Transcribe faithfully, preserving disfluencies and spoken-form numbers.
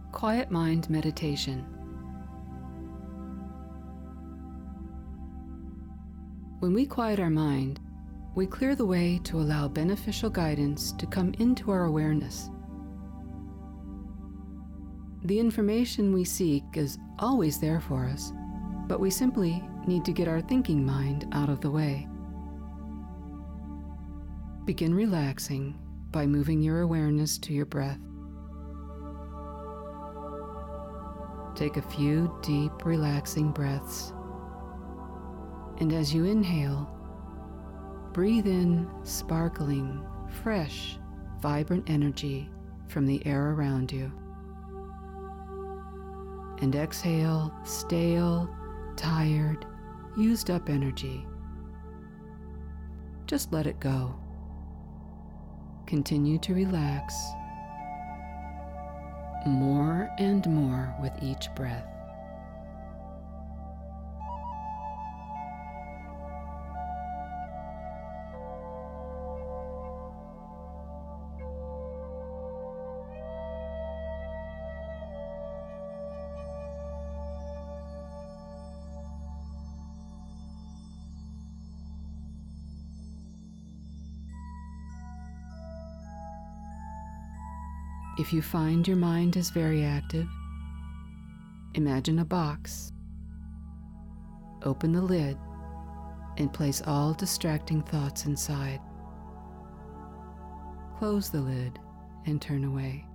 Quiet Mind Meditation. When we quiet our mind, we clear the way to allow beneficial guidance to come into our awareness. The information we seek is always there for us, but we simply need to get our thinking mind out of the way. Begin relaxing by moving your awareness to your breath. Take a few deep, relaxing breaths, and as you inhale, breathe in sparkling, fresh, vibrant energy from the air around you. And exhale stale, tired, used up energy. Just let it go. Continue to relax more and more with each breath. If you find your mind is very active, imagine a box. Open the lid and place all distracting thoughts inside. Close the lid and turn away.